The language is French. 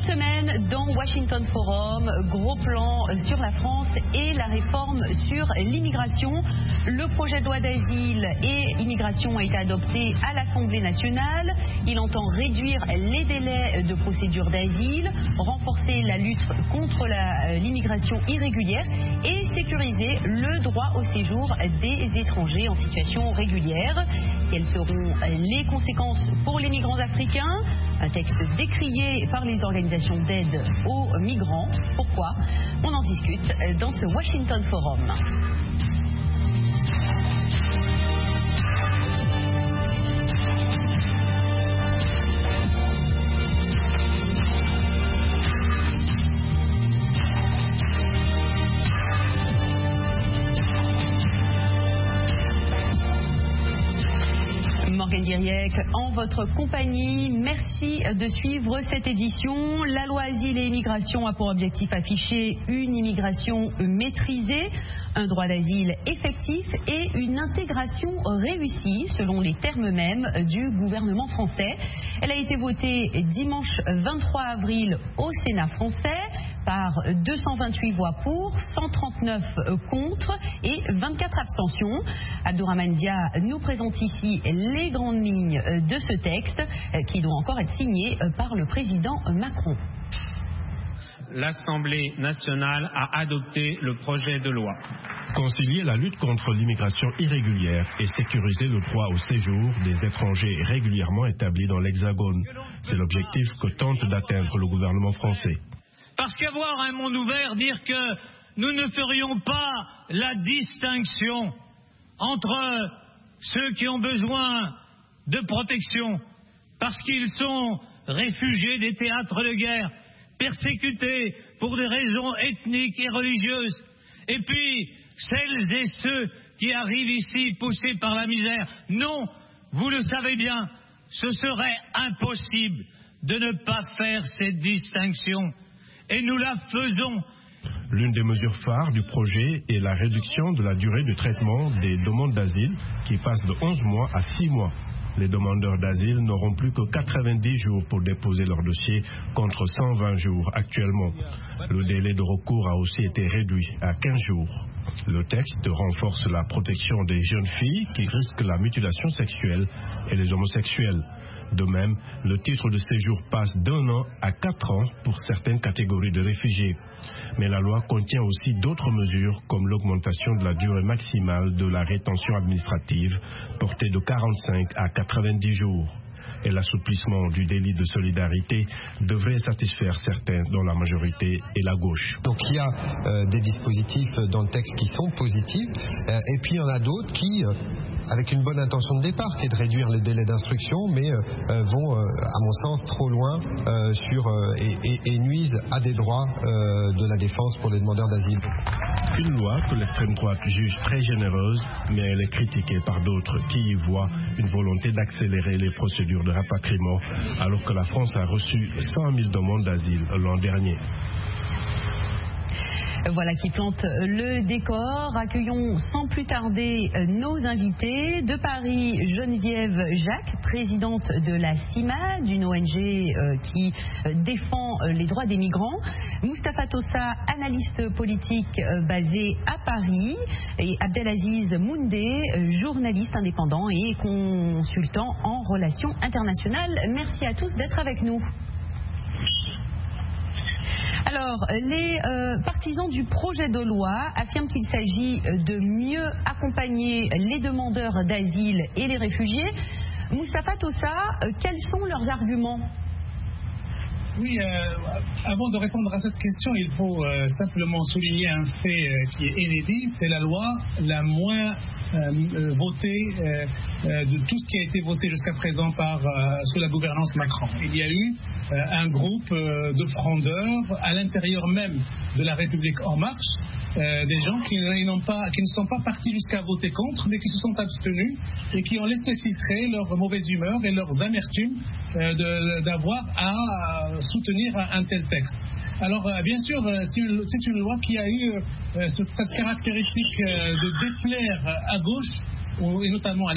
Cette semaine, dans Washington Forum, gros plan sur la France et la réforme sur l'immigration. Le projet de loi d'asile et immigration a été adopté à l'Assemblée nationale. Il entend réduire les délais de procédure d'asile, renforcer la lutte contre l'immigration irrégulière et sécuriser le droit au séjour des étrangers en situation régulière. Quelles seront les conséquences pour les migrants africains? Un texte décrié par les organisations d'aide aux migrants. Pourquoi? On en discute dans ce Washington Forum. Morgane Guiriec, en votre compagnie, merci de suivre cette édition. La loi Asile et Immigration a pour objectif affiché une immigration maîtrisée, un droit d'asile effectif et une intégration réussie, selon les termes mêmes du gouvernement français. Elle a été votée dimanche 23 avril au Sénat français par 228 voix pour, 139 contre et 24 abstentions. Abdourahmane Dia nous présente ici les grandes lignes de ce texte qui doit encore être signé par le président Macron. L'Assemblée nationale a adopté le projet de loi. Concilier la lutte contre l'immigration irrégulière et sécuriser le droit au séjour des étrangers régulièrement établis dans l'Hexagone. C'est l'objectif que tente d'atteindre le gouvernement français. Parce qu'avoir un monde ouvert, dire que nous ne ferions pas la distinction entre ceux qui ont besoin de protection parce qu'ils sont réfugiés des théâtres de guerre, persécutés pour des raisons ethniques et religieuses, et puis celles et ceux qui arrivent ici poussés par la misère. Non, vous le savez bien, ce serait impossible de ne pas faire cette distinction. Et nous la faisons. L'une des mesures phares du projet est la réduction de la durée de traitement des demandes d'asile qui passe de 11 mois à 6 mois. Les demandeurs d'asile n'auront plus que 90 jours pour déposer leur dossier contre 120 jours actuellement. Le délai de recours a aussi été réduit à 15 jours. Le texte renforce la protection des jeunes filles qui risquent la mutilation sexuelle et les homosexuels. De même, le titre de séjour passe d'1 an à 4 ans pour certaines catégories de réfugiés. Mais la loi contient aussi d'autres mesures comme l'augmentation de la durée maximale de la rétention administrative portée de 45 à 90 jours. Et l'assouplissement du délit de solidarité devrait satisfaire certains, dont la majorité et la gauche. Donc il y a des dispositifs dans le texte qui sont positifs, et puis il y en a d'autres qui, avec une bonne intention de départ, qui est de réduire les délais d'instruction, mais vont, à mon sens, trop loin et nuisent à des droits de la défense pour les demandeurs d'asile. Une loi que l'extrême droite juge très généreuse, mais elle est critiquée par d'autres qui y voient une volonté d'accélérer les procédures de rapatriement, alors que la France a reçu 100 000 demandes d'asile l'an dernier. Voilà qui plante le décor. Accueillons sans plus tarder nos invités. De Paris, Geneviève Jacques, présidente de la CIMA, d'une ONG qui défend les droits des migrants. Moustapha Tossa, analyste politique basé à Paris. Et Abdelaziz Moundé, journaliste indépendant et consultant en relations internationales. Merci à tous d'être avec nous. Alors, les partisans du projet de loi affirment qu'il s'agit de mieux accompagner les demandeurs d'asile et les réfugiés. Moustapha Tossa, quels sont leurs arguments ? Oui, avant de répondre à cette question, il faut simplement souligner un fait qui est inédit. C'est la loi la moins votée de tout ce qui a été voté jusqu'à présent sous la gouvernance Macron. Il y a eu un groupe de frondeurs à l'intérieur même de la République En Marche, des gens qui ne sont pas partis jusqu'à voter contre, mais qui se sont abstenus et qui ont laissé filtrer leur mauvaise humeur et leurs amertumes d'avoir à soutenir un tel texte. Alors, bien sûr, c'est une loi qui a eu cette caractéristique de déplaire à gauche, et notamment à